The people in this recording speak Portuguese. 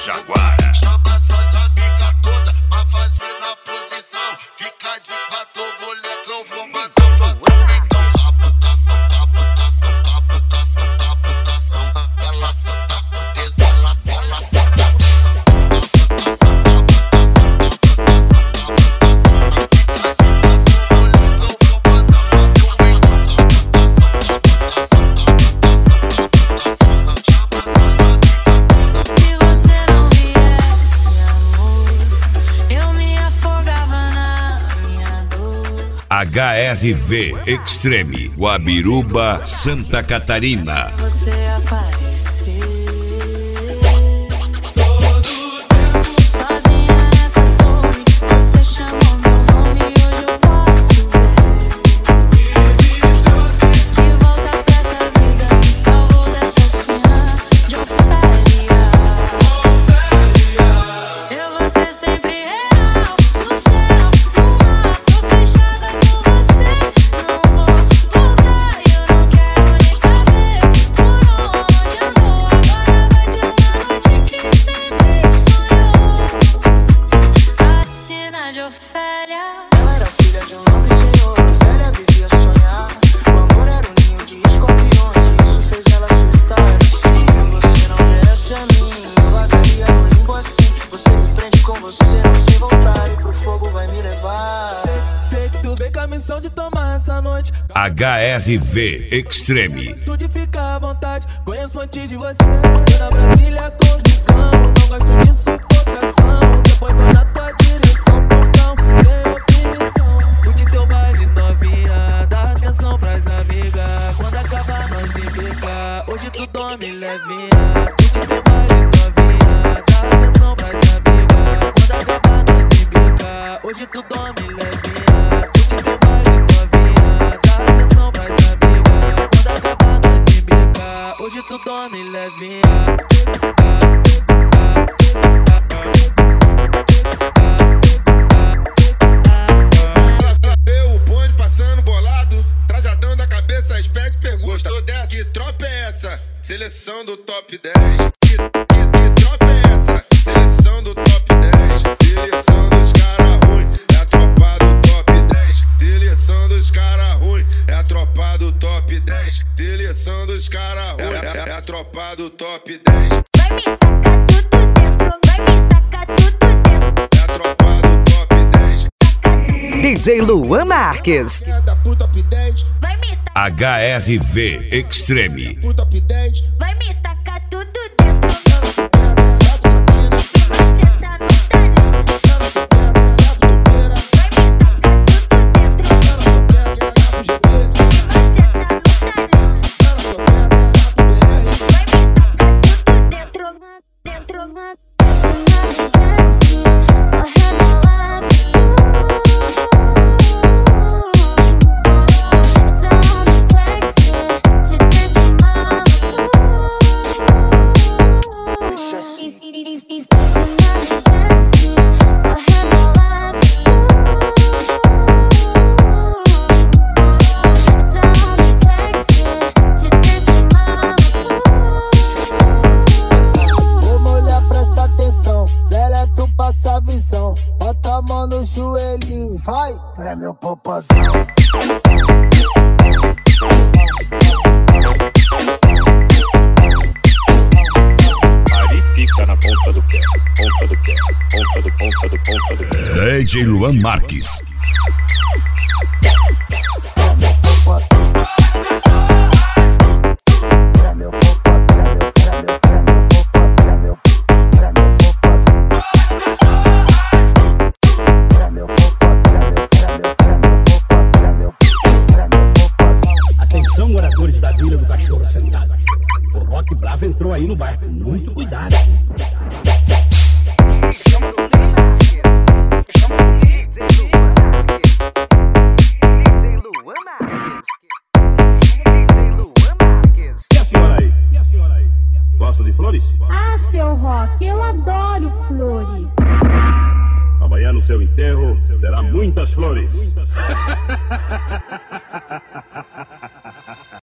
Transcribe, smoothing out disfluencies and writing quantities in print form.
Jaguara. Chama suas amigas todas pra fazer na posição. Fica de quatro, molecão, vou mandar pra tu. Então cavucação, cavucação, cavucação, cavucação. Ela senta com tesão, ela senta. Cavucação, cavucação, cavucação, cavucação. Fica de quatro, molecão, vou mandar pra tu. Cavucação, cavucação, cavucação, cavucação. Chama suas amigas todas. Se você não viesse, amor, eu me afogava na minha dor. HRV Extreme, Guabiruba, Santa Catarina. Você aparecer sozinha nessa torre. Você chamou meu nome e hoje eu posso ver. De volta pra essa vida, me salvou dessa cena de Ofélia. Eu vou ser sempre real no céu, no mar. Tô fechada com você, não vou voltar. E eu não quero nem saber por onde andou. Agora vai ter uma noite que sempre sonhou. A cena de Ofélia. Ela era filha de um nobre senhor, Ofélia vivia a sonhar. O amor era um ninho de escorpiões e isso fez ela surtar. E se você não desse a mim, eu largaria no limbo assim. Você me prende com você, não sei voltar e pro fogo vai me levar. Tu vem com a missão de tomar essa noite. HRV Extreme. Tudo fica à vontade, conheço antes de você. Fui na Brasília com Zicão, não gosto de sufocação. Depois vou na tua direção, portão, sem opinião. Curte teu baile novinha, dá atenção pras amigas. Quando acabar nós implica, hoje tu dorme levinha. Curte teu baile novinha, dá atenção pras amigas. Quando acabar nós implica, hoje tu dorme levinha. Curte teu baile novinha, dá atenção pras amigas. Quando acabar nós implica, hoje tu dorme levinha. Vê o bonde passando bolado, trajadão da cabeça, espécie pergunta. Gostou dessa? Que tropa é essa? Seleção do top 10. Que tropa é essa? Seleção do top 10. Seleção dos cara ruim, é a tropa do top 10. Seleção dos cara ruim, é a tropa do top 10. Seleção dos cara ruim, é a tropa do top 10. Vai me tacar tudo dentro, vai me tacar tudo dentro. É a tropa do top 10. DJ Luan Marques. É da pro top 10. Vai me tacar, HRV Extreme. Pro top 10. vai me tacar tudo dentro. Você tá no talento. Vai me tacar tudo dentro. Você tá no talento. Vai me tacar tudo dentro. Deixa assim. Ô mulher, presta atenção, velha, tu passa a visão. Bota a mão no joelhinho, vai, é meu popozão. Ali fica na ponta do pé, ponta do pé, ponta do ponta do ponta do pé. DJ Luan Marques. É meu popozão, é meu popozão, é meu popozão. É meu popozão, é meu popozão. Atenção, moradores da Vila do Cachorro Sentado. O Rock Bravo entrou aí no bairro. Muito cuidado. E a senhora aí? E a senhora aí? Gosta de flores? Ah, seu Rock, eu adoro flores. Amanhã no seu enterro terá muitas flores.